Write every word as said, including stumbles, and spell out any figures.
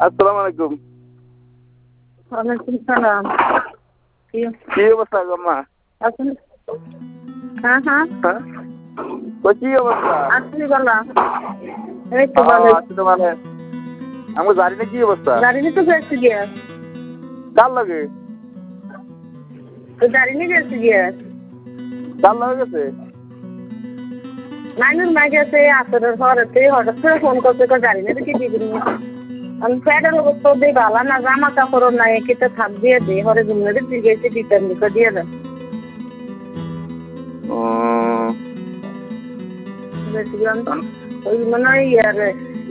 আসসালামু আলাইকুম। ওয়ালাইকুম সালাম। কি কি অবস্থা আম্মা? আছেন? হ্যাঁ হ্যাঁ হ্যাঁ কই কি অবস্থা? আছি ভালো। এই তো ও, ভালো। আছি তো মানে আমার জানি না কি অবস্থা। গাড়ি নিয়ে তো গেছি গিয়া। কার লাগে? তো গাড়ি নিয়ে গেছি গিয়া। কার লাগে গেছে? নাইনুর মা গেছে আসরের পরেতে হঠাৎ করে ফোন করছে কই গাড়ি নিয়ে কি দিবি নি? আমি প্যাডের অবস্থা দিয়ে ভালো না জামা কাপড় নাই কিতে থাক দিয়ে দে হরে জুমনে দিয়ে গেছে দিতেন দিকে দিয়ে দেন। ও দেখলাম ওই মনে হয় ইয়ার